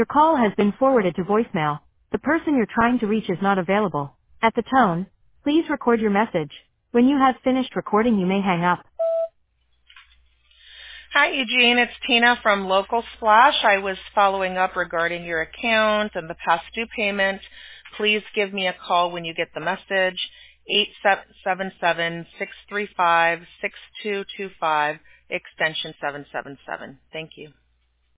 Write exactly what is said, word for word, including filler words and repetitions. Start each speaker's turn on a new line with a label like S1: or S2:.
S1: Your call has been forwarded to voicemail. The person you're trying to reach is not available. At the tone, please record your message. When you have finished recording, you may hang up.
S2: Hi, Eugene. It's Tina from Local Splash. I was following up regarding your account and the past due payment. Please give me a call when you get the message, eight seven seven, six three five, six two two five, extension seven seven seven. Thank you.